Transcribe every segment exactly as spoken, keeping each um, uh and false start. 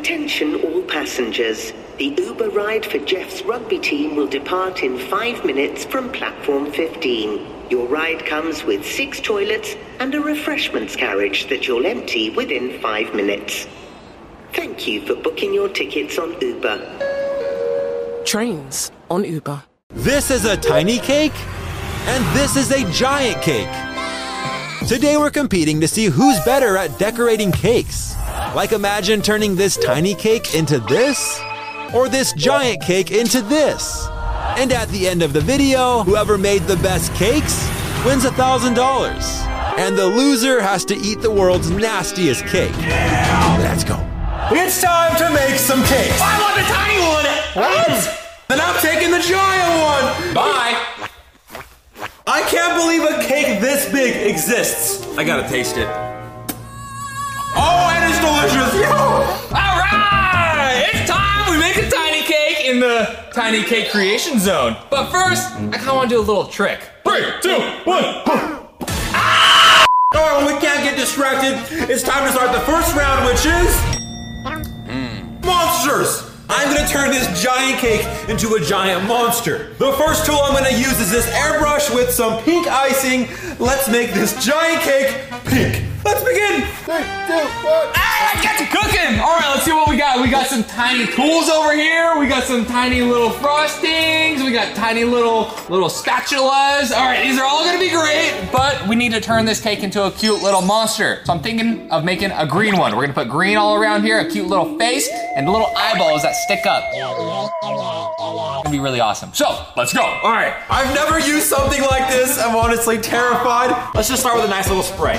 Attention all passengers. The Uber ride for Jeff's rugby team will depart in five minutes from platform fifteen. Your ride comes with six toilets and a refreshments carriage that you'll empty within five minutes. Thank you for booking your tickets on Uber. Trains on Uber. This is a tiny cake, and this is a giant cake. Today we're competing to see who's better at decorating cakes. Like imagine turning this tiny cake into this, or this giant cake into this. And at the end of the video, whoever made the best cakes wins one thousand dollars. And the loser has to eat the world's nastiest cake. Yeah. Let's go. It's time to make some cakes. I want the tiny one. What? Then I'm taking the giant one. Bye. I can't believe a cake this big exists. I gotta taste it. Oh, and it's delicious. Yo. All right, it's time we make a tiny cake in the tiny cake creation zone. But first, I kind of want to do a little trick. Three, two, one. Ah! Oh, we can't get distracted. It's time to start the first round, which is mm. monsters. I'm gonna turn this giant cake into a giant monster. The first tool I'm gonna use is this airbrush with some pink icing. Let's make this giant cake pink. Let's begin. Three, two, one. Ah, let's get to cooking. All right, let's see what we got. We got some tiny tools over here. We got some tiny little frostings. We got tiny little little spatulas. All right, these are all gonna be great, but we need to turn this cake into a cute little monster. So I'm thinking of making a green one. We're gonna put green all around here, a cute little face, and little eyeballs that stick up. It's gonna be really awesome. So let's go. All right, I've never used something like this. I'm honestly terrified. Let's just start with a nice little spray.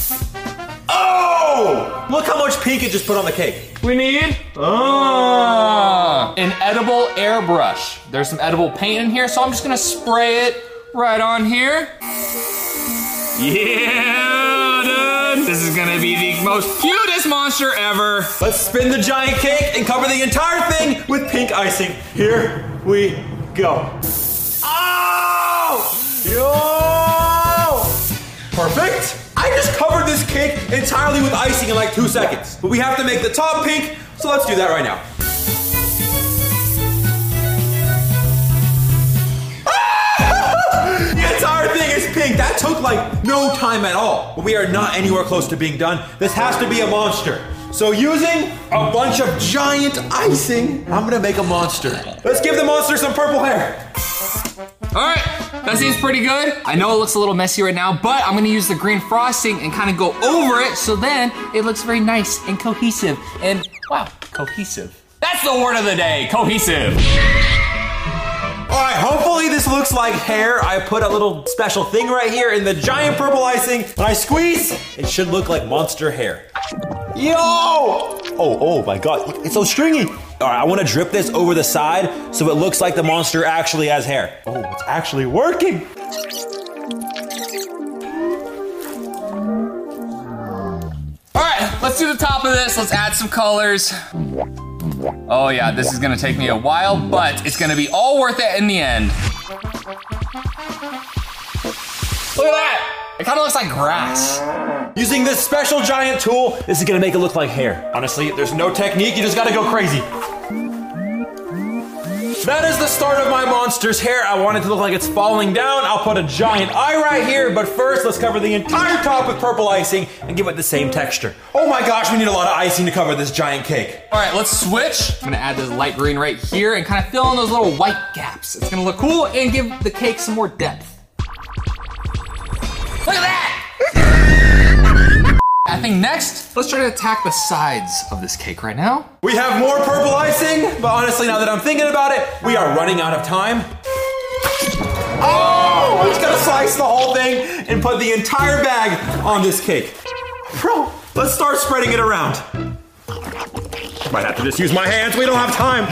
Oh! Look how much pink it just put on the cake. We need uh, an edible airbrush. There's some edible paint in here, so I'm just gonna spray it right on here. Yeah, dude! This is gonna be the most cutest monster ever. Let's spin the giant cake and cover the entire thing with pink icing. Here we go. Oh! Yo! Perfect. I just covered this cake entirely with icing in like two seconds. But we have to make the top pink, so let's do that right now. Ah! The entire thing is pink. That took like no time at all. But we are not anywhere close to being done. This has to be a monster. So using a bunch of giant icing, I'm gonna make a monster. Let's give the monster some purple hair. All right, that seems pretty good. I know it looks a little messy right now, but I'm gonna use the green frosting and kind of go over it so then it looks very nice and cohesive. And wow, cohesive. That's the word of the day, cohesive. All right, hopefully this looks like hair. I put a little special thing right here in the giant purple icing. When I squeeze, it should look like monster hair. Yo! Oh, oh my God, it's so stringy. All right, I wanna drip this over the side so it looks like the monster actually has hair. Oh, it's actually working. All right, let's do the top of this. Let's add some colors. Oh yeah, this is gonna take me a while, but it's gonna be all worth it in the end. Look at that. It kind of looks like grass. Using this special giant tool, this is gonna make it look like hair. Honestly, there's no technique, you just gotta go crazy. That is the start of my monster's hair. I want it to look like it's falling down. I'll put a giant eye right here, but first let's cover the entire top with purple icing and give it the same texture. Oh my gosh, we need a lot of icing to cover this giant cake. All right, let's switch. I'm gonna add this light green right here and kind of fill in those little white gaps. It's gonna look cool and give the cake some more depth. Look at that! I think next, let's try to attack the sides of this cake right now. We have more purple icing, but honestly, now that I'm thinking about it, we are running out of time. Oh, I'm just gonna slice the whole thing and put the entire bag on this cake. Bro, let's start spreading it around. Might have to just use my hands, we don't have time.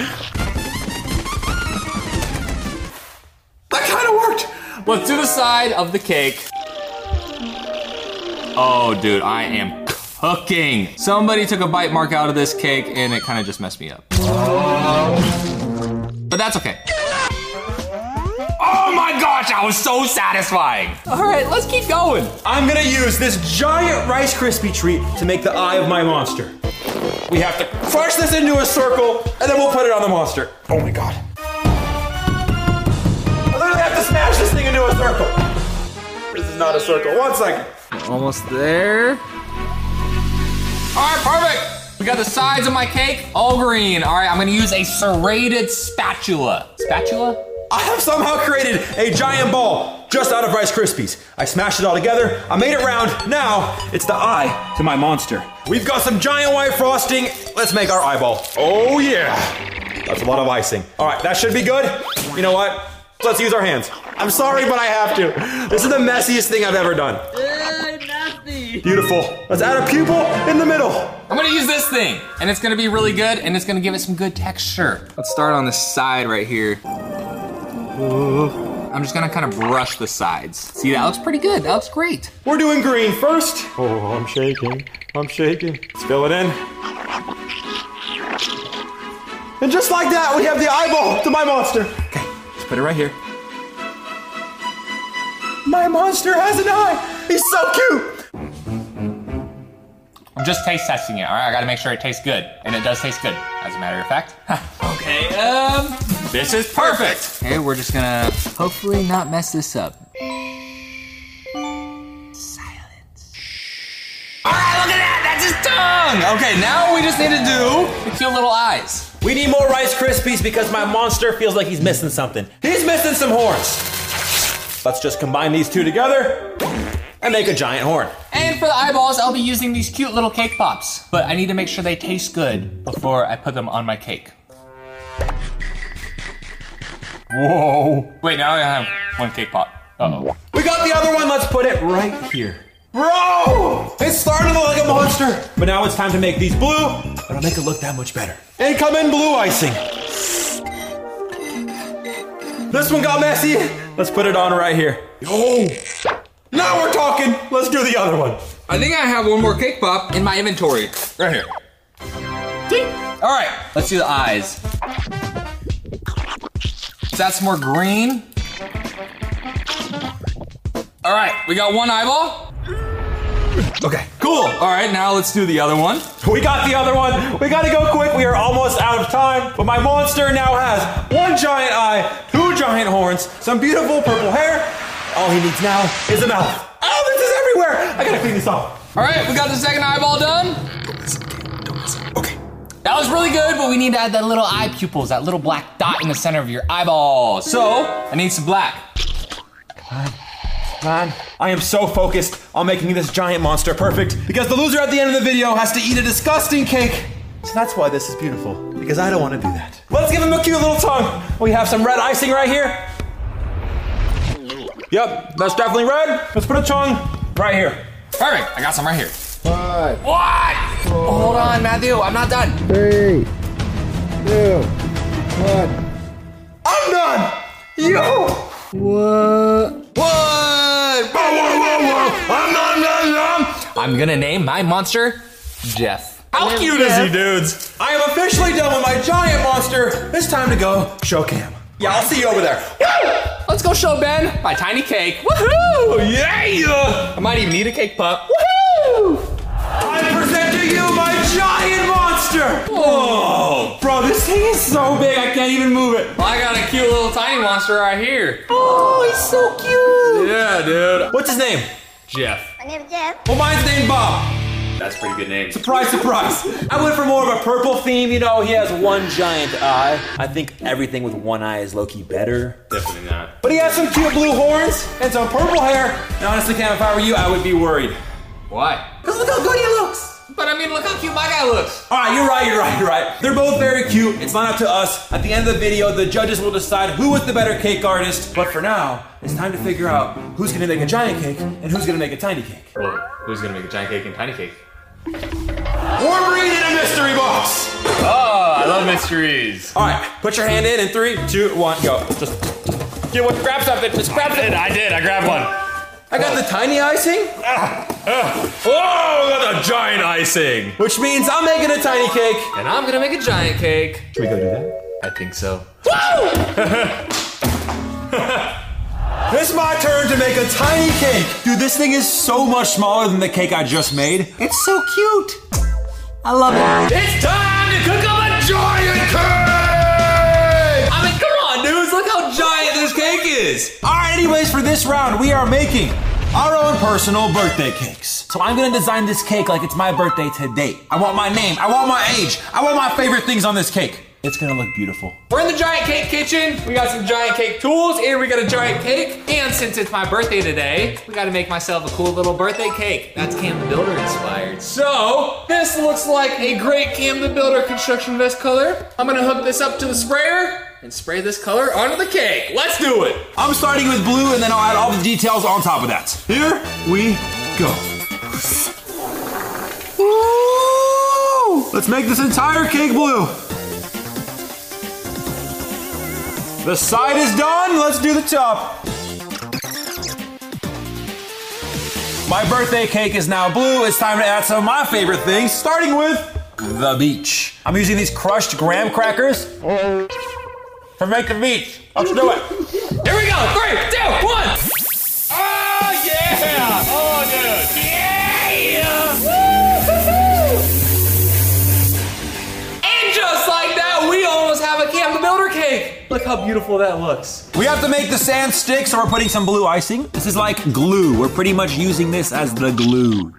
That kind of worked. Let's do the side of the cake. Oh, dude, I am cooking. Somebody took a bite mark out of this cake and it kind of just messed me up. But that's okay. Oh my gosh, that was so satisfying. All right, let's keep going. I'm gonna use this giant Rice Krispie treat to make the eye of my monster. We have to crush this into a circle, and then we'll put it on the monster. Oh my god. I literally have to smash this thing into a circle. This is not a circle. One second. Almost there. All right, perfect. We got the sides of my cake all green. All right, I'm gonna use a serrated spatula. Spatula? I have somehow created a giant ball just out of Rice Krispies. I smashed it all together. I made it round. Now it's the eye to my monster. We've got some giant white frosting. Let's make our eyeball. Oh yeah. That's a lot of icing. All right, that should be good. You know what? Let's use our hands. I'm sorry, but I have to. This is the messiest thing I've ever done. Beautiful. Let's add a pupil in the middle. I'm gonna use this thing, and it's gonna be really good, and it's gonna give it some good texture. Let's start on the side right here. I'm just gonna kind of brush the sides. See, that looks pretty good. That looks great. We're doing green first. Oh, I'm shaking. I'm shaking. Let's fill it in. And just like that, we have the eyeball to my monster. Okay, let's put it right here. My monster has an eye. He's so cute. I'm just taste testing it, all right? I gotta make sure it tastes good. And it does taste good, as a matter of fact. Okay, um, this is perfect. Okay, we're just gonna hopefully not mess this up. Silence. All right, look at that, that's his tongue. Okay, now we just need to do the cute little eyes. We need more Rice Krispies because my monster feels like he's missing something. He's missing some horns. Let's just combine these two together and make a giant horn. And for the eyeballs, I'll be using these cute little cake pops. But I need to make sure they taste good before I put them on my cake. Whoa. Wait, now I have one cake pop. Uh-oh. We got the other one, let's put it right here. Bro! It's starting to look like a monster. But now it's time to make these blue. It'll make it look that much better. And come in blue icing. This one got messy. Let's put it on right here. Oh! Now we're talking. Let's do the other one. I think I have one more cake pop in my inventory. Right here. All right, let's do the eyes. Let's add some more green. All right, we got one eyeball. Okay, cool. All right, now let's do the other one. We got the other one. We gotta go quick. We are almost out of time. But my monster now has one giant eye, two giant horns, some beautiful purple hair. All he needs now is a mouth. Oh, this is everywhere. I gotta clean this off. All right, we got the second eyeball done. Okay. That was really good, but we need to add that little eye pupils, that little black dot in the center of your eyeball. So, I need some black. Come on. Come on. I am so focused on making this giant monster perfect because the loser at the end of the video has to eat a disgusting cake. So that's why this is beautiful, because I don't want to do that. Let's give him a cute little tongue. We have some red icing right here. Yep, that's definitely red. Let's put a tongue right here. Perfect, I got some right here. Five. What? Oh, hold on, Matthew, I'm not done. Three. Two. One. I'm done. Yo. What? What? Whoa, whoa, whoa, whoa. I'm not done. I'm gonna name my monster Jeff. How cute is he, dudes? I am officially done with my giant monster. It's time to go show cam. Yeah, I'll see you over there. Woo! Let's go show Ben my tiny cake. Woohoo! Yeah! I might even need a cake pop. Woohoo! I present to you my giant monster. Oh, bro, this thing is so big I can't even move it. Well, I got a cute little tiny monster right here. Oh, he's so cute. Yeah, dude. What's his name? Jeff. My name's Jeff. Well, mine's named Bob. That's a pretty good name. Surprise, surprise. I went for more of a purple theme. You know, he has one giant eye. I think everything with one eye is low-key better. Definitely not. But he has some cute blue horns and some purple hair. Now, honestly, Cam, if I were you, I would be worried. Why? Because look how good he looks. But I mean, look how cute my guy looks. All right, you're right, you're right, you're right. They're both very cute. It's not up to us. At the end of the video, the judges will decide who was the better cake artist. But for now, it's time to figure out who's gonna make a giant cake and who's gonna make a tiny cake. Well, who's gonna make a giant cake and tiny cake? We're reading a mystery box. Oh, I love mysteries. All right, put your hand in in three, two, one, go. Just, just get one, grab something, just grab I did, something. I did, I grabbed one. I got the tiny icing, Ah, ah. Oh, I got the giant icing. which means I'm making a tiny cake. And I'm gonna make a giant cake. Should we go do that? I think so. It's my turn to make a tiny cake. Dude, this thing is so much smaller than the cake I just made. It's so cute. I love it. It's time to cook up a giant cake! I mean, come on, dudes. Look how giant this cake is. All right, anyways, for this round, we are making our own personal birthday cakes. So I'm gonna design this cake like it's my birthday today. I want my name, I want my age, I want my favorite things on this cake. It's gonna look beautiful. We're in the giant cake kitchen. We got some giant cake tools, and we got a giant cake. And since it's my birthday today, we gotta make myself a cool little birthday cake. That's Cam the Builder inspired. So, this looks like a great Cam the Builder construction vest color. I'm gonna hook this up to the sprayer and spray this color onto the cake. Let's do it. I'm starting with blue, and then I'll add all the details on top of that. Here we go. Woo! Let's make this entire cake blue. The side is done, let's do the top. My birthday cake is now blue. It's time to add some of my favorite things, starting with the beach. I'm using these crushed graham crackers to make the beach. Let's do it. Here we go, three, two, one. Oh yeah, oh dude, yeah. Woo-hoo-hoo. And just like that, we almost have a Cam the Builder cake. Look how beautiful that looks. We have to make the sand stick, so we're putting some blue icing. This is like glue. We're pretty much using this as the glue.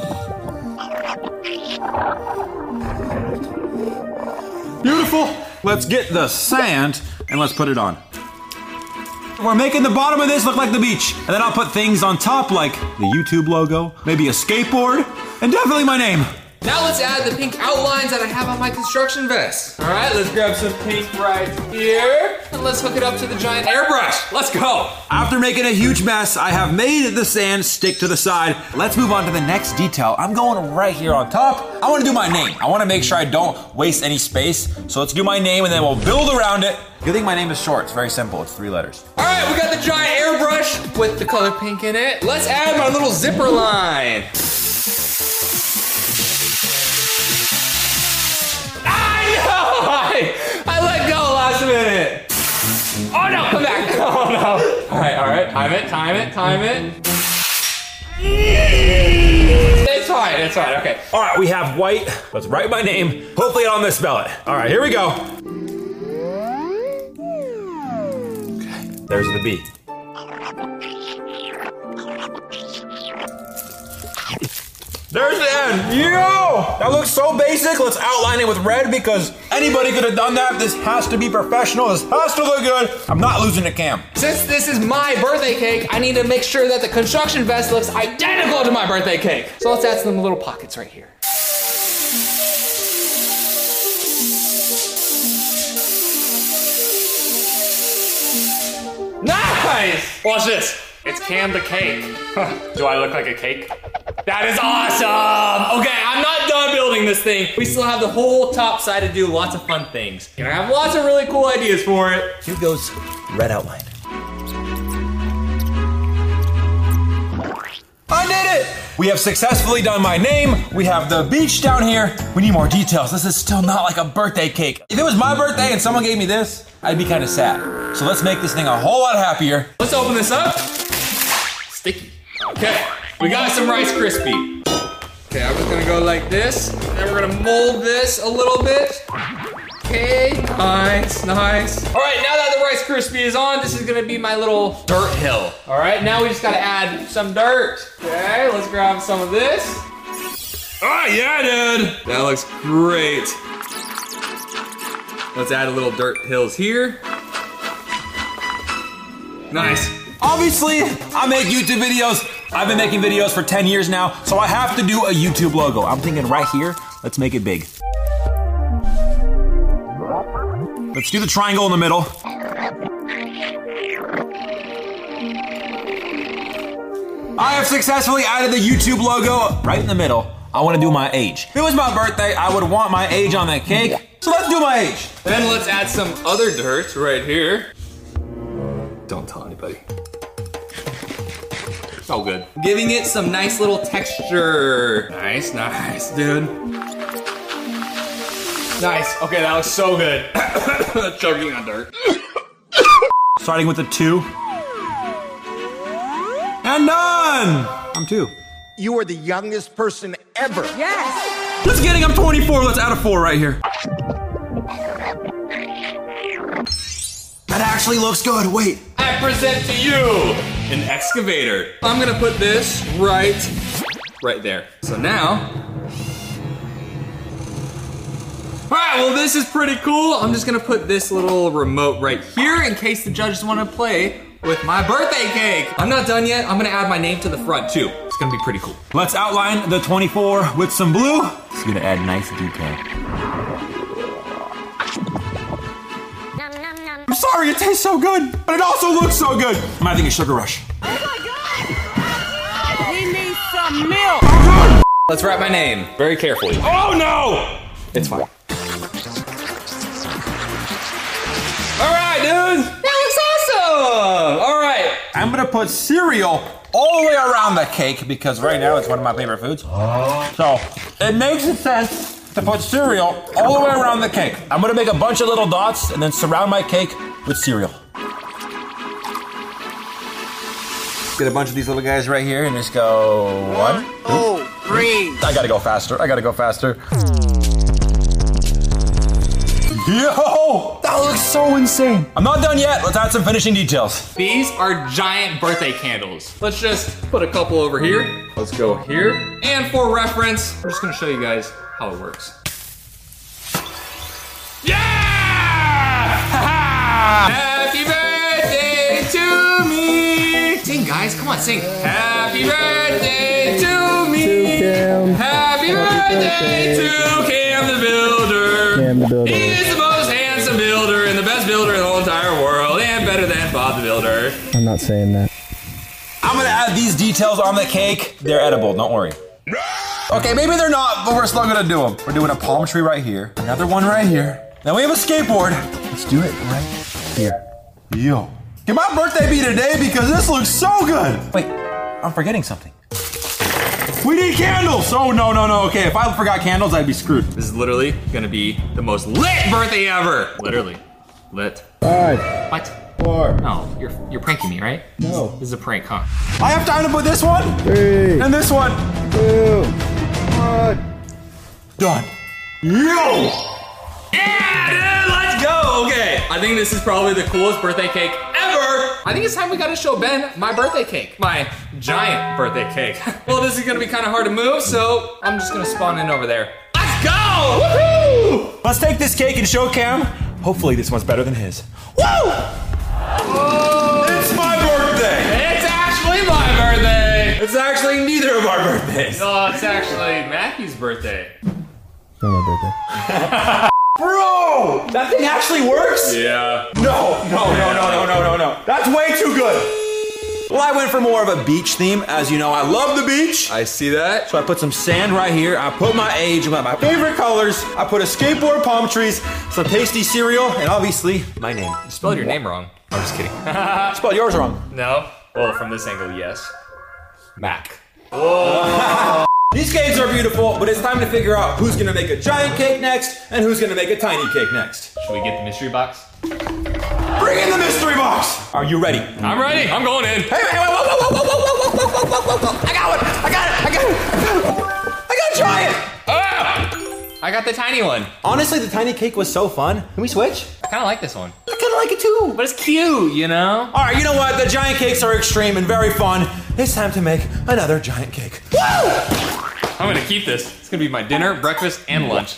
Beautiful. Let's get the sand and let's put it on. We're making the bottom of this look like the beach. And then I'll put things on top like the YouTube logo, maybe a skateboard, and definitely my name. Now let's add the pink outlines that I have on my construction vest. All right, let's grab some pink right here, and let's hook it up to the giant airbrush. Let's go. After making a huge mess, I have made the sand stick to the side. Let's move on to the next detail. I'm going right here on top. I want to do my name. I want to make sure I don't waste any space. So let's do my name, and then we'll build around it. Good thing my name is short. It's very simple. It's three letters. All right, we got the giant airbrush with the color pink in it. Let's add my little zipper line. I, I let go last minute. Oh no, come back. Oh no. All right, all right, time it, time it, time it. It's fine, it's fine, okay. All right, we have white. Let's write my name. Hopefully I'll misspell it. All right, here we go. Okay, there's the B. There's the N. Yo! That looks so basic. Let's outline it with red because anybody could have done that. This has to be professional. This has to look good. I'm not losing to Cam. Since this is my birthday cake, I need to make sure that the construction vest looks identical to my birthday cake. So let's add some little pockets right here. Nice! Watch this. It's Cam the cake. Do I look like a cake? That is awesome! Okay, I'm not done building this thing. We still have the whole top side to do lots of fun things. And I have lots of really cool ideas for it. Here goes red outline. I did it! We have successfully done my name. We have the beach down here. We need more details. This is still not like a birthday cake. If it was my birthday and someone gave me this, I'd be kind of sad. So let's make this thing a whole lot happier. Let's open this up. Sticky. Okay, we got some Rice Krispie. Okay, I'm just gonna go like this. And then we're gonna mold this a little bit. Okay, nice, nice. All right, now that the Rice Krispie is on, this is gonna be my little dirt hill. All right, now we just gotta add some dirt. Okay, let's grab some of this. Oh yeah, dude. That looks great. Let's add a little dirt hills here. Nice. Obviously, I make YouTube videos. I've been making videos for ten years now, so I have to do a YouTube logo. I'm thinking right here, let's make it big. Let's do the triangle in the middle. I have successfully added the YouTube logo right in the middle. I want to do my age. If it was my birthday, I would want my age on that cake. So let's do my age. Then let's add some other dirt right here. Don't tell anybody. So good. Giving it some nice little texture. Nice, nice, dude. Nice, okay, that looks so good. Choking on dirt. Starting with a two. And done! I'm two. You are the youngest person ever. Yes. Just kidding, I'm twenty-four. Let's add a four right here. That actually looks good. Wait. I present to you an excavator. I'm gonna put this right, right there. So now, all right, well, this is pretty cool. I'm just gonna put this little remote right here in case the judges wanna play with my birthday cake. I'm not done yet. I'm gonna add my name to the front too. It's gonna be pretty cool. Let's outline the twenty-four with some blue. It's gonna add nice detail. I'm sorry, it tastes so good, but it also looks so good. I'm having a sugar rush. Oh my God! We need some milk. Oh, Let's write my name very carefully. oh no! It's fine. All right, dude. That looks awesome. All right. I'm gonna put cereal all the way around the cake because right now it's one of my favorite foods. So it makes sense to put cereal all the way around the cake. I'm gonna make a bunch of little dots and then surround my cake with cereal. Get a bunch of these little guys right here and just go one, two, three. I gotta go faster. I gotta go faster. Yo! That looks so insane. I'm not done yet. Let's add some finishing details. These are giant birthday candles. Let's just put a couple over here. Let's go here. And for reference, I'm just gonna show you guys how it works. Yeah! Happy birthday to me! Sing, guys, come on, sing. Happy birthday to me! Happy birthday to Cam the Builder! Cam the Builder. He's the most handsome builder and the best builder in the whole entire world, and better than Bob the Builder. I'm not saying that. I'm gonna add these details on the cake. They're edible, don't worry. Okay, maybe they're not, but we're still gonna do them. We're doing a palm tree right here, another one right here. Then we have a skateboard. Let's do it right here. Yo. Can my birthday be today? Because this looks so good. Wait, I'm forgetting something. We need candles! Oh, no, no, no. Okay, if I forgot candles, I'd be screwed. This is literally gonna be the most lit birthday ever. Literally. Lit. Five, What? four, No, you're you're pranking me, right? no, This is a prank, huh? I have time to put this one three, and this one. two, one. Done. Yo! Yeah, dude, let's go! Okay, I think this is probably the coolest birthday cake ever. I think it's time we gotta show Ben my birthday cake. My giant birthday cake. Well, this is gonna be kind of hard to move, so I'm just gonna spawn in over there. Let's go! Woohoo! Let's take this cake and show Cam. Hopefully this one's better than his. Woo! Oh, It's my birthday! it's actually my birthday. It's actually neither of our birthdays. No, it's actually Matthew's birthday. It's not my birthday. Bro! That thing actually works? Yeah. No, no, no, no, no, no, no, no. That's way too good. Well, I went for more of a beach theme. As you know, I love the beach. I see that. So I put some sand right here. I put my age, one of my favorite colors. I put a skateboard, palm trees, some tasty cereal, and obviously my name. You spelled your name wrong. I'm just kidding. I spelled yours wrong. No. Well, from this angle, yes. Mac. These cakes are beautiful, but it's time to figure out who's gonna make a giant cake next and who's gonna make a tiny cake next. Should we get the mystery box? Bring in the mystery box! Are you ready? I'm ready. I'm going in. Hey, hey, whoa, whoa, whoa, whoa, whoa, whoa, whoa, whoa, whoa, whoa, whoa. I got one! I got it! I got it! I got a giant! Ah! I got the tiny one. Honestly, the tiny cake was so fun. Can we switch? I kind of like this one. I kind of like it too. But it's cute, you know? All right, you know what? The giant cakes are extreme and very fun. It's time to make another giant cake. Woo! I'm gonna keep this. It's gonna be my dinner, breakfast, and lunch.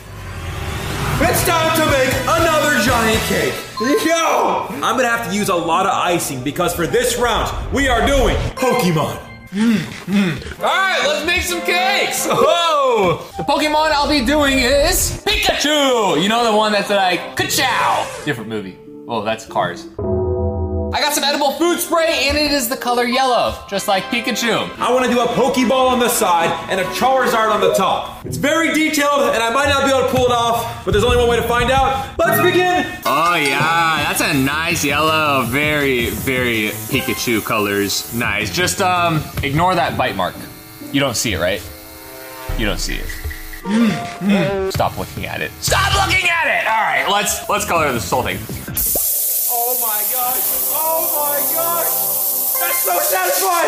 It's time to make another giant cake. Yo! I'm gonna have to use a lot of icing because for this round, we are doing Pokemon. All right, let's make some cakes. Oh, the Pokemon I'll be doing is Pikachu. You know, the one that's like ka-chow. Different movie. Oh, that's Cars. I got some edible food spray, and it is the color yellow, just like Pikachu. I want to do a Pokeball on the side and a Charizard on the top. It's very detailed, and I might not be able to pull it off, but there's only one way to find out. Let's begin. Oh yeah, that's a nice yellow. Very, very Pikachu colors. Nice. Just um, ignore that bite mark. You don't see it, right? You don't see it. Mm, mm. Stop looking at it. Stop looking at it! All right, let's let's color this whole thing. Oh my gosh! Oh my gosh! That's so satisfying!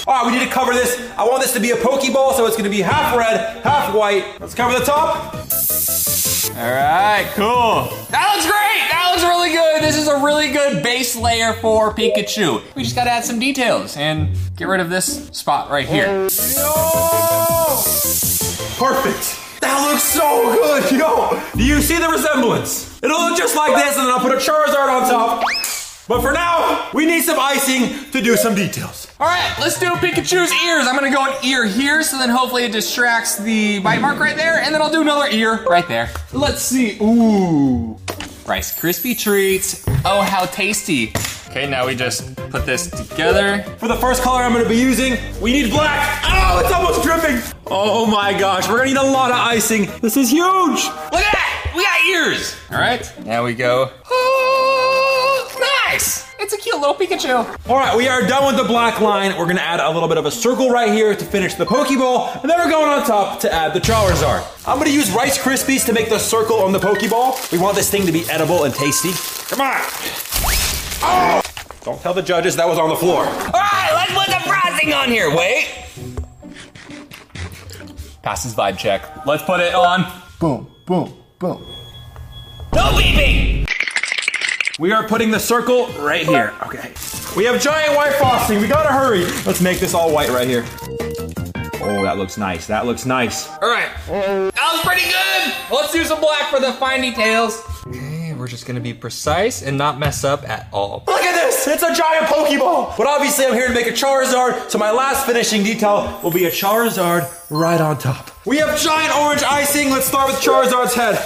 All right, we need to cover this. I want this to be a Pokeball, so it's gonna be half red, half white. Let's cover the top. All right, cool. That looks great. That looks really good. This is a really good base layer for Pikachu. We just gotta add some details and get rid of this spot right here. Yo! Perfect. That looks so good, yo. Do you see the resemblance? It'll look just like this, and then I'll put a Charizard on top. But for now, we need some icing to do some details. All right, let's do Pikachu's ears. I'm gonna go an ear here, so then hopefully it distracts the bite mark right there, and then I'll do another ear right there. Let's see, ooh. Rice Krispie treats. Oh, how tasty. Okay, now we just put this together. For the first color I'm gonna be using, we need black. Oh, it's almost dripping. Oh my gosh, we're gonna need a lot of icing. This is huge. Look at that, we got ears. All right, now we go. Oh, nice. It's a cute little Pikachu. All right, we are done with the black line. We're gonna add a little bit of a circle right here to finish the Pokeball, and then we're going on top to add the Charizard. I'm gonna use Rice Krispies to make the circle on the Pokeball. We want this thing to be edible and tasty. Come on. Oh! Don't tell the judges that was on the floor. All right, let's put the frosting on here. Wait. Passes vibe check. Let's put it on. Boom, boom, boom. No beeping. We are putting the circle right here. Okay. We have giant white frosting. We gotta hurry. Let's make this all white right here. Oh, that looks nice. That looks nice. All right. That was pretty good. Let's do some black for the fine details. Okay, we're just gonna be precise and not mess up at all. Look at this. It's a giant Pokeball. But obviously I'm here to make a Charizard, so my last finishing detail will be a Charizard right on top. We have giant orange icing. Let's start with Charizard's head.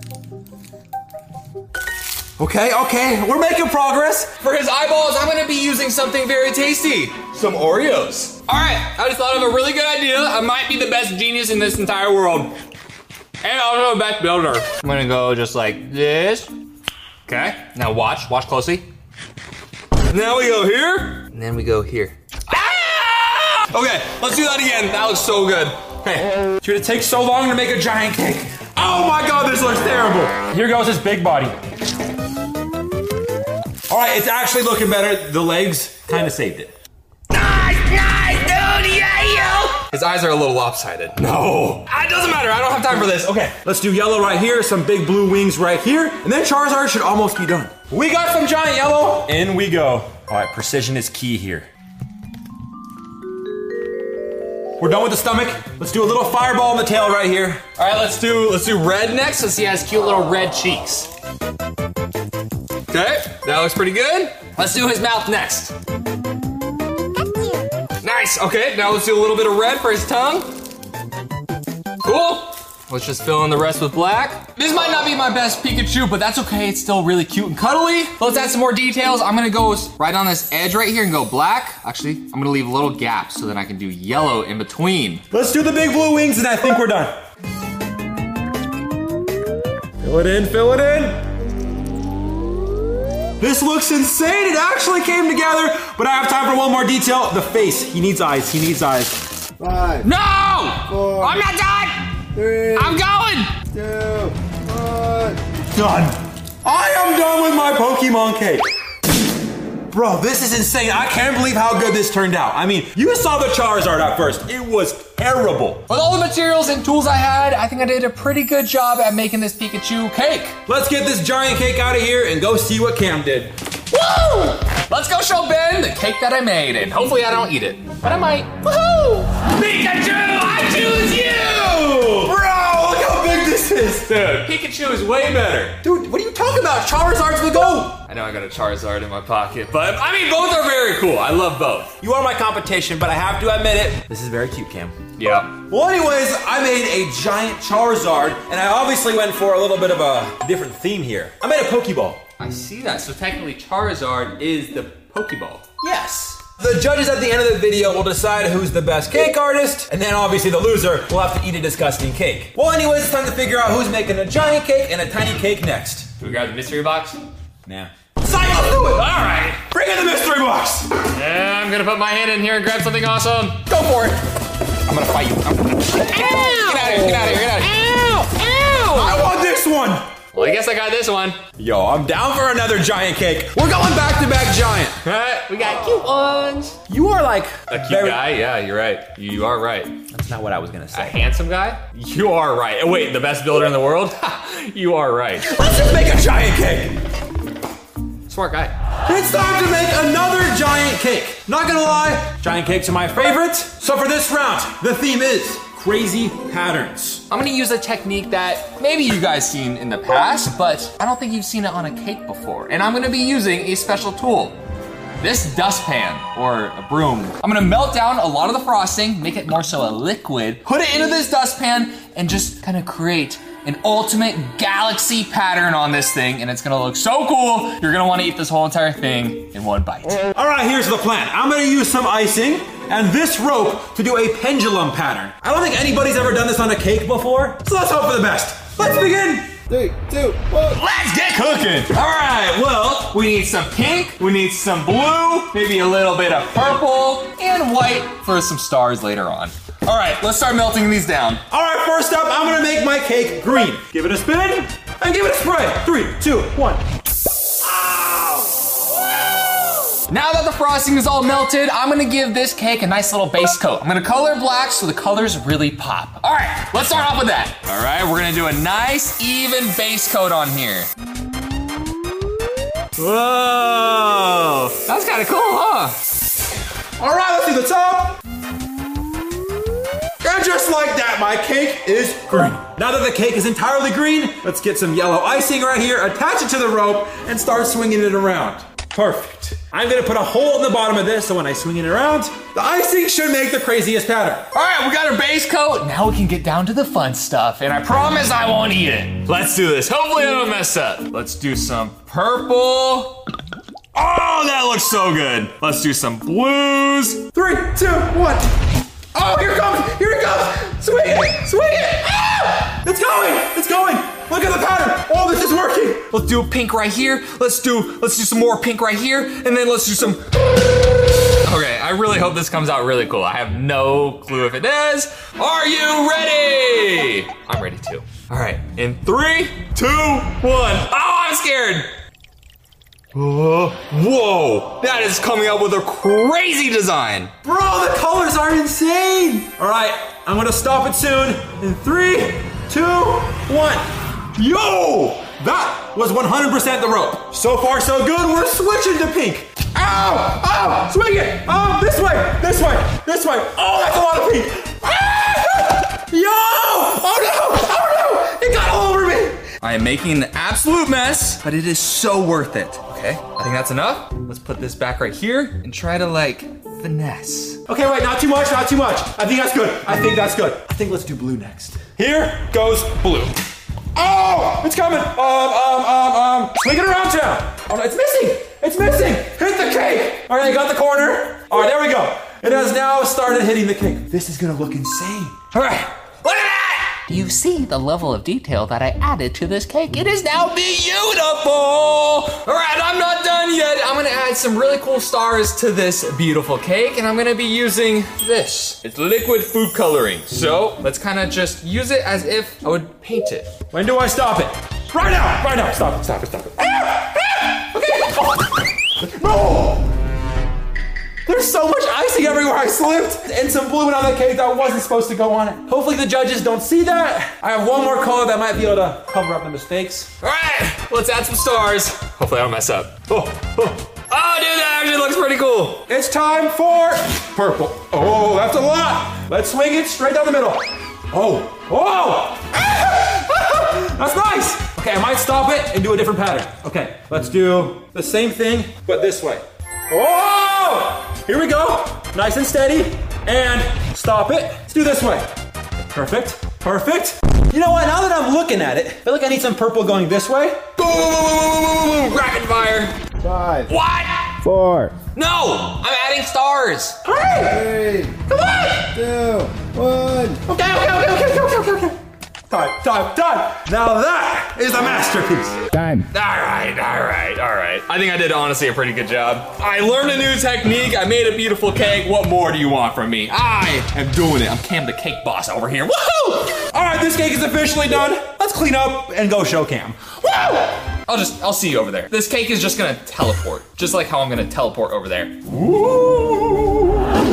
Okay, okay, we're making progress. For his eyeballs, I'm gonna be using something very tasty. Some Oreos. All right, I just thought of a really good idea. I might be the best genius in this entire world. And also the best builder. I'm gonna go just like this. Okay, now watch, watch closely. Now we go here. And then we go here. Ah! Okay, let's do that again. That looks so good. Okay. Should it take so long to make a giant cake? Oh my God, this looks terrible. Here goes his big body. All right, it's actually looking better. The legs kind of saved it. Nice, nice, dude, yeah, yo. His eyes are a little lopsided. No. It doesn't matter, I don't have time for this. Okay, let's do yellow right here, some big blue wings right here, and then Charizard should almost be done. We got some giant yellow. In we go. All right, precision is key here. We're done with the stomach. Let's do a little fireball in the tail right here. All right, let's do let's do red next. Let's see, he has cute little red cheeks. Okay, that looks pretty good. Let's do his mouth next. Nice, okay, now let's do a little bit of red for his tongue. Cool. Let's just fill in the rest with black. This might not be my best Pikachu, but that's okay. It's still really cute and cuddly. Let's add some more details. I'm gonna go right on this edge right here and go black. Actually, I'm gonna leave a little gap so that I can do yellow in between. Let's do the big blue wings, and I think we're done. Fill it in, fill it in. This looks insane. It actually came together, but I have time for one more detail. The face. He needs eyes. He needs eyes. Five. No! Four. I'm not done! Three. I'm going! Two. One. Done. I am done with my Pokemon cake. Bro, this is insane. I can't believe how good this turned out. I mean, you saw the Charizard at first. It was terrible. With all the materials and tools I had, I think I did a pretty good job at making this Pikachu cake. Let's get this giant cake out of here and go see what Cam did. Woo! Let's go show Ben the cake that I made, and hopefully I don't eat it, but I might. Woohoo! Pikachu, I choose you! Bro, look how big this is. Dude, Pikachu is way better. Dude, what are you talking about? Charizard's the GOAT. I know I got a Charizard in my pocket, but I mean, both are very cool. I love both. You are my competition, but I have to admit it. This is very cute, Cam. Yeah. Well, anyways, I made a giant Charizard, and I obviously went for a little bit of a different theme here. I made a Pokeball. I see that. So technically Charizard is the Pokeball. Yes. The judges at the end of the video will decide who's the best cake artist, and then obviously the loser will have to eat a disgusting cake. Well, anyways, it's time to figure out who's making a giant cake and a tiny cake next. Do we grab the mystery box? Nah. Sign, let's do it! All right. Bring in the mystery box! Yeah, I'm gonna put my hand in here and grab something awesome. Go for it! I'm gonna fight you. I'm gonna... Ow! Get out of here, get out of here, get out of here. Ow! Ow! I want this one! Well, I guess I got this one. Yo, I'm down for another giant cake. We're going back to back giant. All right, we got cute ones. You are like A cute very- guy? Yeah, you're right. You are right. That's not what I was gonna A say. handsome guy? You are right. Oh, wait, the best builder in the world? You are right. Let's just make a giant cake. Smart guy. It's time to make another giant cake. Not gonna lie, giant cakes are my favorite. So for this round, the theme is crazy patterns. I'm gonna use a technique that maybe you guys seen in the past, but I don't think you've seen it on a cake before. And I'm gonna be using a special tool. This dustpan, or a broom. I'm gonna melt down a lot of the frosting, make it more so a liquid, put it into this dustpan, and just kind of create an ultimate galaxy pattern on this thing, and it's gonna look so cool, you're gonna wanna eat this whole entire thing in one bite. All right, here's the plan. I'm gonna use some icing and this rope to do a pendulum pattern. I don't think anybody's ever done this on a cake before, so let's hope for the best. Let's begin. Three, two, one. Let's get cooking! All right, well, we need some pink, we need some blue, maybe a little bit of purple, and white for some stars later on. All right, let's start melting these down. All right, first up, I'm gonna make my cake green. Give it a spin and give it a spray. Three, two, one. Now that the frosting is all melted, I'm gonna give this cake a nice little base coat. I'm gonna color black so the colors really pop. All right, let's start off with that. All right, we're gonna do a nice, even base coat on here. Whoa, that's kind of cool, huh? All right, let's do the top. And just like that, my cake is green. Now that the cake is entirely green, let's get some yellow icing right here, attach it to the rope, and start swinging it around. Perfect. I'm gonna put a hole in the bottom of this so when I swing it around, the icing should make the craziest pattern. All right, we got our base coat. Now we can get down to the fun stuff, and I promise I won't eat it. Let's do this. Hopefully I don't mess up. Let's do some purple. Oh, that looks so good. Let's do some blues. Three, two, one. Oh, here it comes, here it comes. Swing it, swing it. Ah! It's going, it's going. Look at the pattern. Oh, this is working. Let's do a pink right here. Let's do, let's do some more pink right here. And then let's do some. Okay, I really hope this comes out really cool. I have no clue if it does. Are you ready? I'm ready too. All right, in three, two, one. Oh, I'm scared. Whoa, whoa, that is coming up with a crazy design. Bro, the colors are insane. All right, I'm gonna stop it soon. In three, two, one. Yo, that was one hundred percent the rope. So far, so good. We're switching to pink. Ow, ow, swing it. Oh, this way, this way, this way. Oh, that's a lot of pink. Ah! Yo, oh no, oh no, it got all over me. I am making an absolute mess, but it is so worth it. Okay, I think that's enough. Let's put this back right here and try to like finesse. Okay, wait, not too much, not too much. I think that's good. I think that's good. I think let's do blue next. Here goes blue. Oh, it's coming. Um, um, um, um. Swing it around town. Oh no, it's missing. It's missing. Hit the cake. All right, I got the corner. All right, there we go. It has now started hitting the cake. This is gonna look insane. All right, look at that. You see the level of detail that I added to this cake. It is now beautiful. All right, I'm not done yet. I'm gonna add some really cool stars to this beautiful cake, and I'm gonna be using this. It's liquid food coloring. So let's kind of just use it as if I would paint it. When do I stop it? Right now, right now. Stop it, stop it, stop it. Ah, ah, okay. No! There's so much icing everywhere. I slipped and some blue went on the cake that wasn't supposed to go on it. Hopefully the judges don't see that. I have one more color that might be able to cover up the mistakes. All right, let's add some stars. Hopefully I don't mess up. Oh, oh. Oh, dude, that actually looks pretty cool. It's time for purple. Oh, that's a lot. Let's swing it straight down the middle. Oh, oh. That's nice. Okay, I might stop it and do a different pattern. Okay, let's do the same thing, but this way. Oh! Here we go. Nice and steady. And stop it. Let's do this way. Perfect. Perfect. You know what? Now that I'm looking at it, I feel like I need some purple going this way. Boom! Rapid fire. Five. What? Four. No! I'm adding stars. Hurry! Three. Come on! Two. One. Okay, okay, okay, okay, okay, okay, okay. Time, time, time. Now that is a masterpiece. Time. All right, all right, all right. I think I did honestly a pretty good job. I learned a new technique. I made a beautiful cake. What more do you want from me? I am doing it. I'm Cam the Cake Boss over here. Woohoo! All right, this cake is officially done. Let's clean up and go show cam. Woo! I'll just, I'll see you over there. This cake is just gonna teleport, just like how I'm gonna teleport over there. Woo!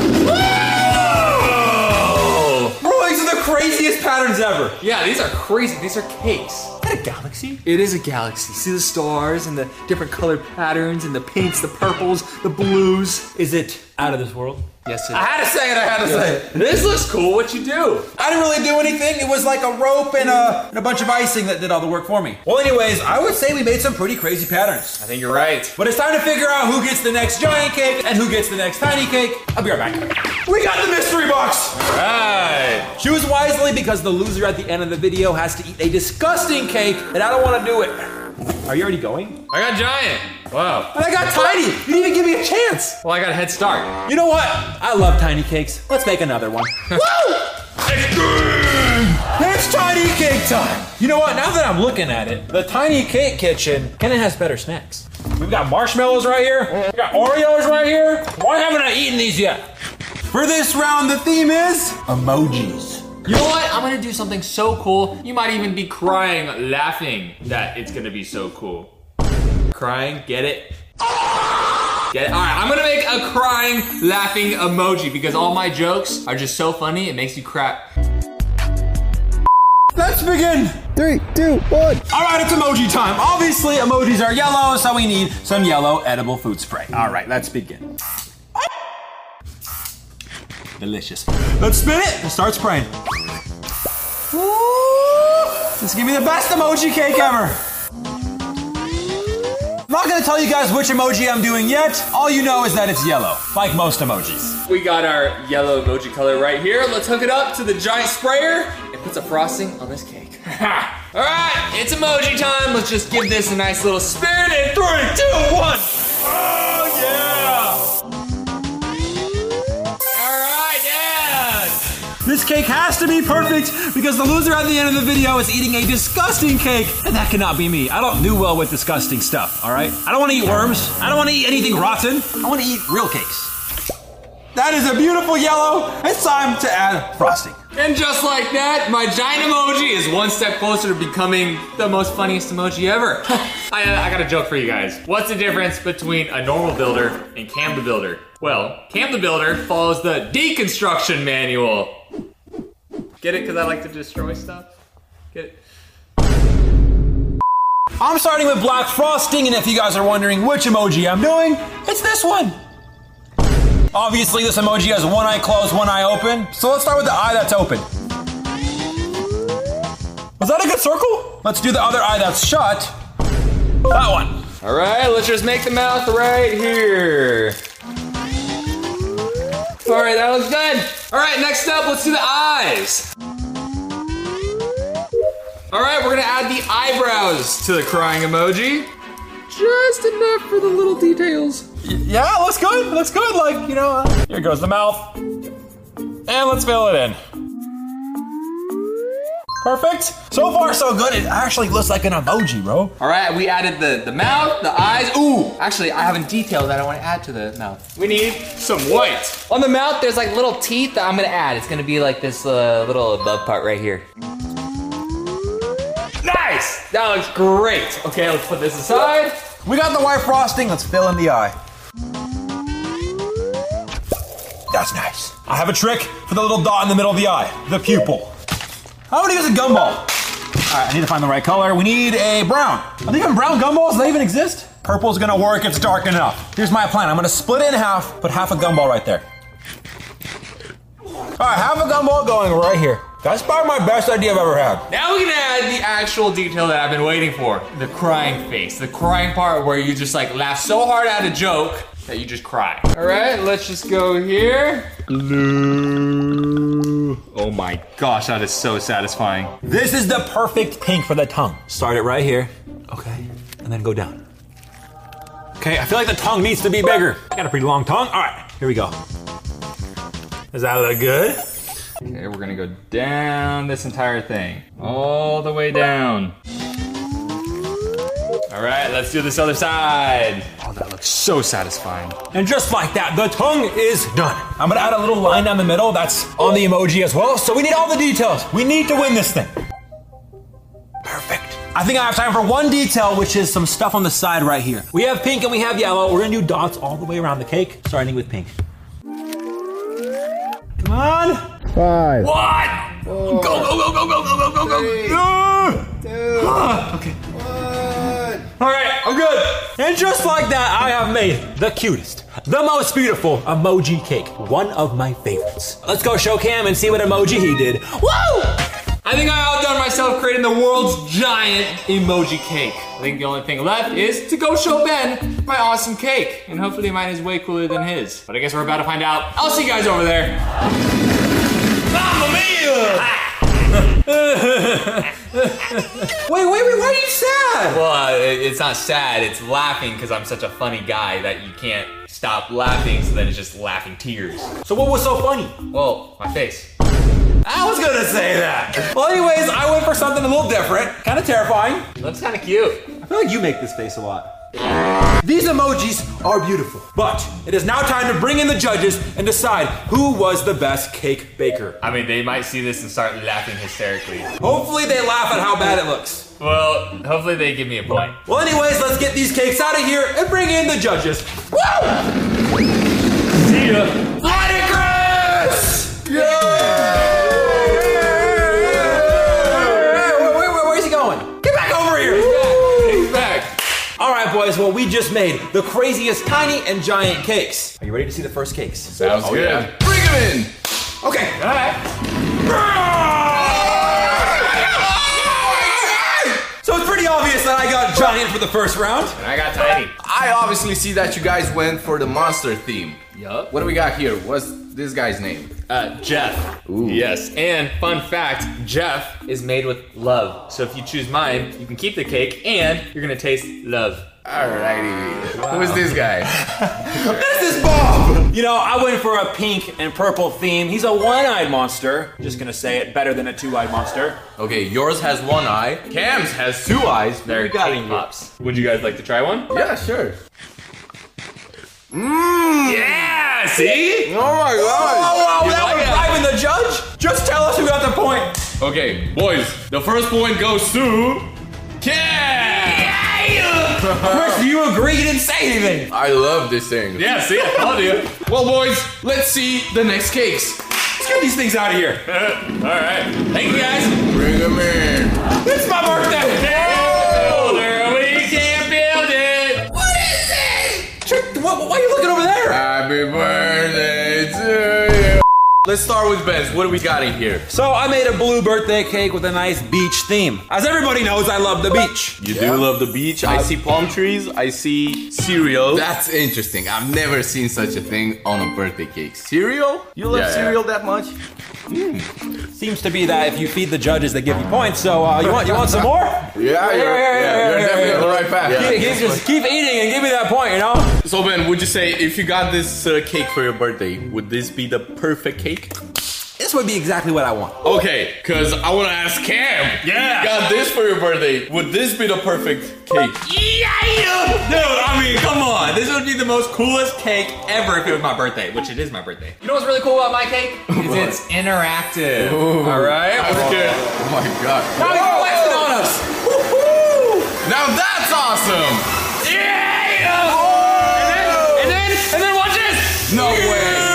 Bro, these are the craziest patterns ever. Yeah, these are crazy. These are cakes. Is that a galaxy? It is a galaxy. See the stars and the different colored patterns and the pinks, the purples, the blues. Is it out of this world? Yes, it I had to say it, I had to say it. This looks cool. What you do? I didn't really do anything. It was like a rope and a, and a bunch of icing that did all the work for me. Well, anyways, I would say we made some pretty crazy patterns. I think you're right. But it's time to figure out who gets the next giant cake and who gets the next tiny cake. I'll be right back. We got the mystery box. All right. Choose wisely because the loser at the end of the video has to eat a disgusting cake and I don't want to do it. Are you already going? I got giant. Wow. But I got tiny. You didn't even give me a chance. Well, I got a head start. You know what? I love tiny cakes. Let's make another one. Woo! It's tiny cake time. You know what? Now that I'm looking at it, the Tiny Cake Kitchen kind of has better snacks. We've got marshmallows right here. We got Oreos right here. Why haven't I eaten these yet? For this round, the theme is emojis. You know what? I'm gonna do something so cool. You might even be crying, laughing that it's gonna be so cool. Crying, get it? Get it? All right, I'm gonna make a crying, laughing emoji because all my jokes are just so funny, it makes you cry. Let's begin. Three, two, one. All right, it's emoji time. Obviously, emojis are yellow, so we need some yellow edible food spray. All right, let's begin. Delicious. Let's spin it and start spraying. Woo! This is gonna be the best emoji cake ever. I'm not gonna tell you guys which emoji I'm doing yet. All you know is that it's yellow, like most emojis. We got our yellow emoji color right here. Let's hook it up to the giant sprayer and put some frosting on this cake. All right, it's emoji time. Let's just give this a nice little spin in three, two, one. Oh, yeah. All right, Dad. This cake has to be perfect because the loser at the end of the video is eating a disgusting cake, and that cannot be me. I don't do well with disgusting stuff, all right? I don't want to eat worms. I don't want to eat anything rotten. I want to eat real cakes. That is a beautiful yellow. It's time to add frosting. And just like that, my giant emoji is one step closer to becoming the most funniest emoji ever. I, uh, I got a joke for you guys. What's the difference between a normal builder and Cam the Builder? Well, Cam the Builder follows the deconstruction manual. Get it? Because I like to destroy stuff? Get it? I'm starting with black frosting, and if you guys are wondering which emoji I'm doing, it's this one. Obviously, this emoji has one eye closed, one eye open. So let's start with the eye that's open. Was that a good circle? Let's do the other eye that's shut. That one. All right, let's just make the mouth right here. All right, that looks good. All right, next up, let's do the eyes. All right, we're gonna add the eyebrows to the crying emoji. Just enough for the little details. Yeah, looks good, looks good. Like, you know, uh, here goes the mouth. And let's fill it in. Perfect. So far, so good. It actually looks like an emoji, bro. All right, we added the, the mouth, the eyes. Ooh, actually, I have a detail that I want to add to the mouth. We need some white. On the mouth, there's like little teeth that I'm gonna add. It's gonna be like this uh, little above part right here. Nice, that looks great. Okay, let's put this aside. We got the white frosting, let's fill in the eye. That's nice. I have a trick for the little dot in the middle of the eye, the pupil. I'm gonna use a gumball. All right, I need to find the right color. We need a brown. Are they even brown gumballs? Do they even exist? Purple's gonna work, it's dark enough. Here's my plan, I'm gonna split it in half, put half a gumball right there. All right, half a gumball going right here. That's probably my best idea I've ever had. Now we can add the actual detail that I've been waiting for. The crying face, the crying part where you just like laugh so hard at a joke that you just cry. All right, let's just go here. Blue. Oh my gosh, that is so satisfying. This is the perfect pink for the tongue. Start it right here, okay, and then go down. Okay, I feel like the tongue needs to be bigger. I got a pretty long tongue. All right, here we go. Does that look good? Okay, we're gonna go down this entire thing. All the way down. All right, let's do this other side. Oh, that looks so satisfying. And just like that, the tongue is done. I'm gonna add a little line down the middle that's on the emoji as well. So we need all the details. We need to win this thing. Perfect. I think I have time for one detail, which is some stuff on the side right here. We have pink and we have yellow. We're gonna do dots all the way around the cake, starting with pink. Come on. Five. What? Four, go, go, go, go, go, go, go, go, go. three, Ah. two, Ah, okay. one. All right, I'm good. And just like that, I have made the cutest, the most beautiful emoji cake. One of my favorites. Let's go show Cam and see what emoji he did. Woo! I think I outdone myself creating the world's giant emoji cake. I think the only thing left is to go show Ben my awesome cake. And hopefully mine is way cooler than his. But I guess we're about to find out. I'll see you guys over there. Mamma mia! wait, wait, wait, why are you sad? Well, uh, it's not sad, it's laughing because I'm such a funny guy that you can't stop laughing, so then it's just laughing tears. So what was so funny? Well, my face. I was gonna say that. Well, anyways, I went for something a little different. Kind of terrifying. Looks kind of cute. I feel like you make this face a lot. These emojis are beautiful, but it is now time to bring in the judges and decide who was the best cake baker. I mean, they might see this and start laughing hysterically. Hopefully they laugh at how bad it looks. Well, hopefully they give me a point. Well, anyways, let's get these cakes out of here and bring in the judges. Woo! See ya. Flighty Chris! Yeah! All right, boys, well, we just made the craziest tiny and giant cakes. Are you ready to see the first cakes? Sounds oh, good. Yeah. Bring them in. Okay. All right. So it's pretty obvious that I got giant for the first round. And I got tiny. I obviously see that you guys went for the monster theme. Yup. What do we got here? What's this guy's name? Uh, Jeff. Ooh. Yes, and fun fact, Jeff is made with love. So if you choose mine, you can keep the cake and you're gonna taste love. Alrighty. Wow. Who is this guy? This is Bob! You know, I went for a pink and purple theme. He's a one-eyed monster. Just gonna say it, better than a two-eyed monster. Okay, yours has one eye. Cam's has two eyes. They're cake pops. Would you guys like to try one? Yeah, sure. Mmm! Yeah! See? Oh my god! Oh, wow, that was driving the judge? Just tell us who got the point. Okay, boys, the first point goes to Cam! Yeah! Chris, do you agree? You didn't say anything. I love this thing. Yeah, see, I told you. Well, boys, let's see the next cakes. Let's get these things out of here. All right. Thank you, guys. Bring them in. It's my birthday. Builder, we can't build it. What is it? What, why are you looking over there? Happy birthday to you. Let's start with Ben's. What do we got in here? So I made a blue birthday cake with a nice beach theme. As everybody knows, I love the beach. You yeah. do love the beach. I see palm trees. I see cereal. That's interesting. I've never seen such a thing on a birthday cake. Cereal? You love yeah, cereal yeah. that much? Mm. Seems to be that if you feed the judges, they give you points. So uh, you want you want some more? Yeah, you're, yeah, yeah, yeah, you're definitely on the right path. Yeah. Keep, keep, just keep eating and give me that point, you know? So Ben, would you say if you got this uh, cake for your birthday, would this be the perfect cake? This would be exactly what I want. Okay, because I want to ask Cam. Yeah. You got this for your birthday. Would this be the perfect cake? Yeah! Dude, I mean, come on. This would be the most coolest cake ever if it was my birthday, which it is my birthday. You know what's really cool about my cake? Is it's interactive. Ooh. All right? That's good. Oh my god. Now he's flexing on us. Woo-hoo! Now that's awesome. Yeah! Oh! And then, and then, and then watch this. No way.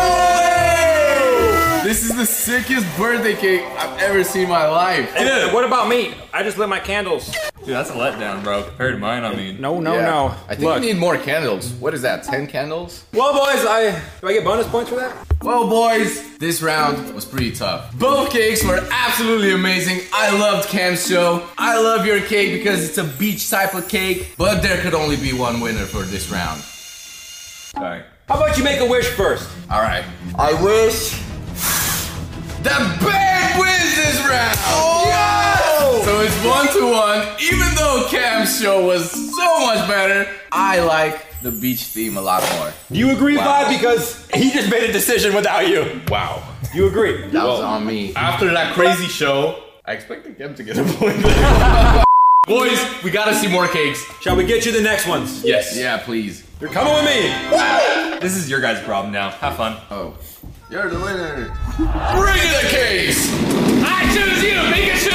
This is the sickest birthday cake I've ever seen in my life. Dude, what about me? I just lit my candles. Dude, that's a letdown, bro. Compared to mine, I mean. No, no, Yeah. no. I think Look. we need more candles. What is that, ten candles? Well, boys, I do I get bonus points for that? Well, boys, this round was pretty tough. Both cakes were absolutely amazing. I loved Cam's show. I love your cake because it's a beach type of cake. But there could only be one winner for this round. Sorry. How about you make a wish first? All right. I wish that Ben wins this round. Oh! Yes! So it's one to one. Even though Cam's show was so much better, I like the beach theme a lot more. Do you agree, Wow. Vi? Because he just made a decision without you. Wow. You agree? That was on me. After that crazy show, I expected Cam to get a point. Boys, we gotta see more cakes. Shall we get you the next ones? Yes. Yeah, please. You're coming with me. This is your guys' problem now. Have fun. Oh, you're the winner. Bring in the case. I choose you, Pikachu!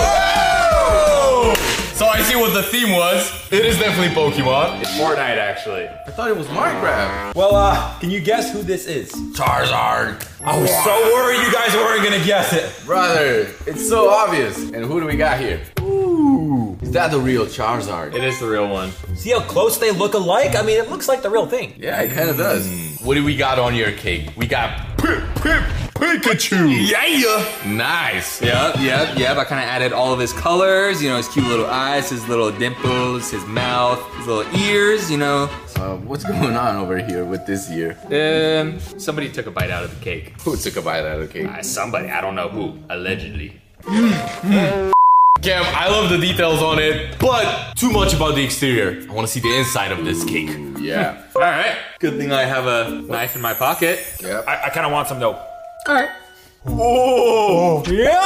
So I see what the theme was. It is definitely Pokemon. It's Fortnite, actually. I thought it was Minecraft. Well, uh, can you guess who this is? Charizard. I was so worried you guys weren't gonna guess it. Brother, it's so obvious. And who do we got here? Ooh. Is that the real Charizard? It is the real one. See how close they look alike? I mean, it looks like the real thing. Yeah, it kind of does. What do we got on your cake? We got Pikachu. Yeah. Nice. Yep, yep, yep. I kind of added all of his colors, you know, his cute little eyes, his little dimples, his mouth, his little ears, you know. Uh, what's going on over here with this year? Um, somebody took a bite out of the cake. Who took a bite out of the cake? Uh, somebody, I don't know who, allegedly. Cam, I love the details on it, but too much about the exterior. I want to see the inside of this cake. Yeah. All right, good thing I have a knife in my pocket. Yep. I, I kind of want some though. All right. Oh! Yeah!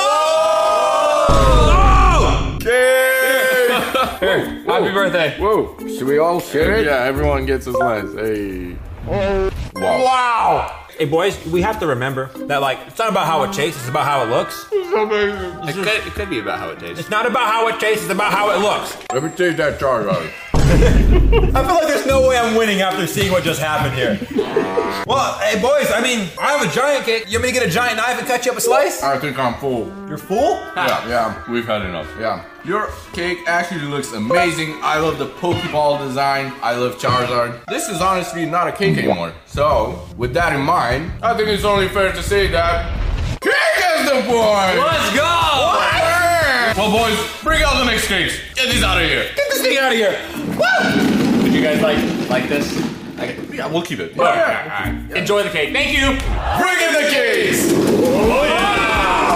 Here, happy birthday. Whoa. Should we all share it? Yeah, everyone gets a slice. Hey. Wow. Wow! Hey boys, we have to remember that like it's not about how it tastes, it's about how it looks. It could, it could be about how it tastes. It's not about how it tastes, it's about how it looks. Let me take that Charizard. I feel like there's no way I'm winning after seeing what just happened here. Well, hey boys, I mean, I have a giant cake. You want me to get a giant knife and cut you up a slice? I think I'm full. You're full? Yeah, yeah. We've had enough. Yeah. Your cake actually looks amazing. I love the Pokeball design. I love Charizard. This is honestly not a cake anymore. So, with that in mind, I think it's only fair to say that cake is the point! Let's go! Well, boys, bring out the next cakes. Get these out of here. Get this thing out of here! Woo! Did you guys like like this? Like, Yeah, we'll keep it. all right, all right, all right. Enjoy the cake. Thank you. Bring in the cakes! Oh, yeah.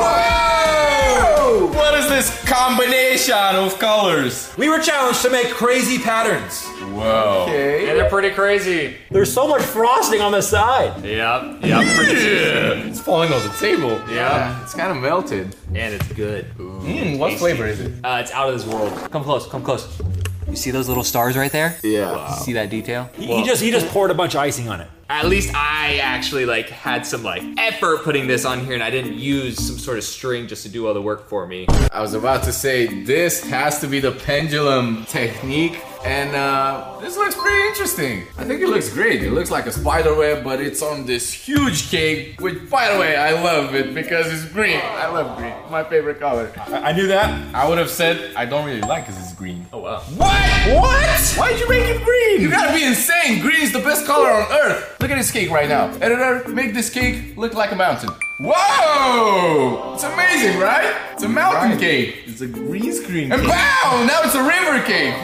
Whoa! What is this combination of colors? We were challenged to make crazy patterns. Whoa. Okay. And they're pretty crazy. There's so much frosting on the side. Yep, yep, pretty Yeah, it's falling on the table. Yep, Yeah, it's kind of melted. and it's good. Mm, what flavor is it? Uh, it's out of this world. Come close, come close. You see those little stars right there? Yeah. See that detail? He, he just he just poured a bunch of icing on it. At least I actually like had some like effort putting this on here, and I didn't use some sort of string just to do all the work for me. I was about to say, this has to be the pendulum technique. And uh, this looks pretty interesting. I think it looks great. It looks like a spider web, but it's on this huge cake, which, by the way, I love it because it's green. I love green. My favorite color. I, I knew that. I would have said I don't really like because it's green. Oh wow. What? What? Why'd you make it green? You gotta be insane. Green is the best color on earth. Look at this cake right now. Editor, make this cake look like a mountain. Whoa! It's amazing, right? It's a mountain right. cake. It's a green screen And cake. bow! Now it's a river cake.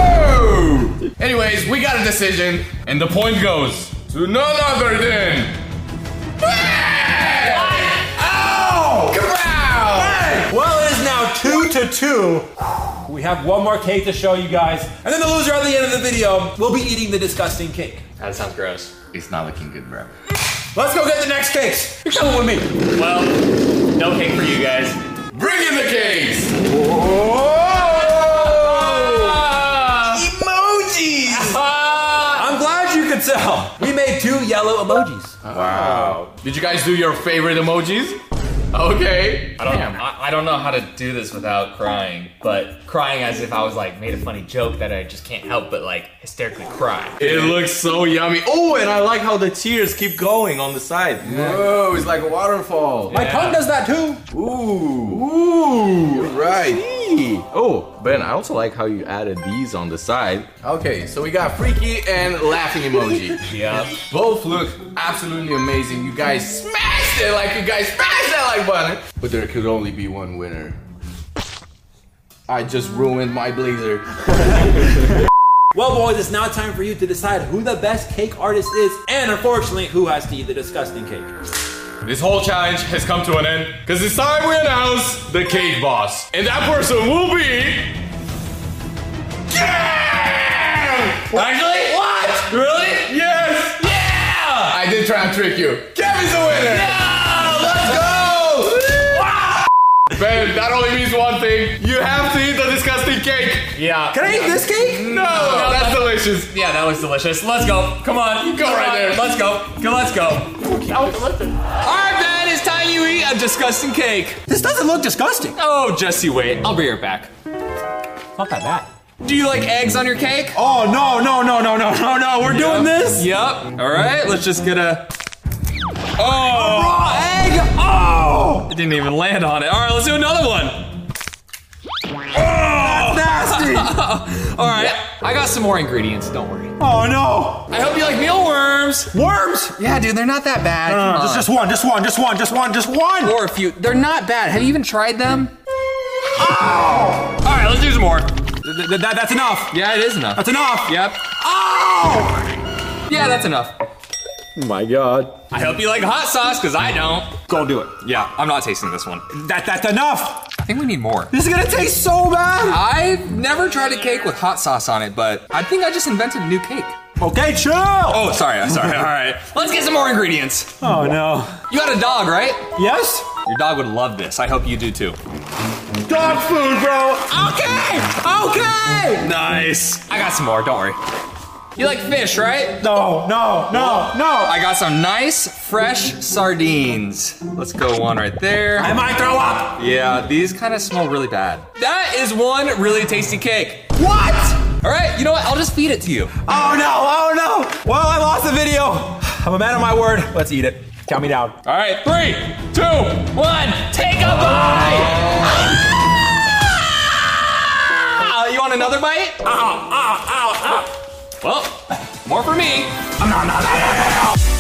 Whoa! Anyways, we got a decision. And the point goes To none other than... Ow! Kabow! Well, it is now two to two. We have one more cake to show you guys, and then the loser at the end of the video will be eating the disgusting cake. That sounds gross. It's not looking good, bro. Let's go get the next cakes. You're coming with me. Well, no cake for you guys. Bring in the cakes! Emojis! I'm glad you could tell. We made two yellow emojis. Wow. Did you guys do your favorite emojis? Okay. I don't I, I don't know how to do this without crying, but crying as if I was like made a funny joke that I just can't help but like hysterically cry. It looks so yummy. Oh, and I like how the tears keep going on the side. Whoa, it's like a waterfall. My tongue does that too. Ooh. Ooh. You're right. Oh, Ben, I also like how you added these on the side. Okay, so we got freaky and laughing emoji. Yeah. Both look absolutely amazing. You guys smashed it like you guys smashed that like button. But there could only be one winner. I just ruined my blazer. Well, boys, it's now time for you to decide who the best cake artist is, and unfortunately, who has to eat the disgusting cake. This whole challenge has come to an end because it's time we announce the cake boss. And that person will be... Cam! Actually? What? Really? Yes! Yeah! I did try and trick you. Kevin's the winner! Yeah! Let's go! Ben, that only means one thing. You have to eat the disgusting cake. Yeah. Can I eat this cake? No, that's delicious. Yeah, that was delicious. Let's go. Come on. You go Come right on. there. Let's go. Go, let's go. All right, Ben, it's time you eat a disgusting cake. This doesn't look disgusting. Oh, just you wait. I'll be right back. Not that bad. Do you like eggs on your cake? Oh, no, no, no, no, no, no, no. We're doing Yep. this. Yep. All right, let's just get a... Oh! Raw egg. Oh! It didn't even land on it. All right, let's do another one. Oh, nasty. All right, I got some more ingredients, don't worry. Oh, no. I hope you like mealworms. Worms. Yeah, dude, they're not that bad. No, no, no, Come just, on. just one, just one, just one, just one, just one. Or a few. They're not bad. Have you even tried them? Oh! All right, let's do some more. Th- th- that, that's enough. Yeah, it is enough. That's enough. Yep. Oh! Yeah, that's enough. Oh my God. I hope you like hot sauce, because I don't. Go do it. Yeah, I'm not tasting this one. That, that's enough. I think we need more. This is gonna taste so bad. I've never tried a cake with hot sauce on it, but I think I just invented a new cake. Okay, chill. Oh, sorry, sorry. All right, let's get some more ingredients. Oh no. You got a dog, right? Yes? Your dog would love this. I hope you do too. Dog food, bro. Okay. Okay. Nice. I got some more, don't worry. You like fish, right? No, no, no, no. I got some nice, fresh sardines. Let's go one right there. I might throw up. Yeah, these kind of smell really bad. That is one really tasty cake. What? All right, you know what? I'll just feed it to you. Oh no, oh no. Well, I lost the video. I'm a man of my word. Let's eat it. Count me down. All right, three, two, one, take a bite! Ah! You want another bite? Ow, ow, ow, ow. Well, more for me. No, no, no, no, no, no.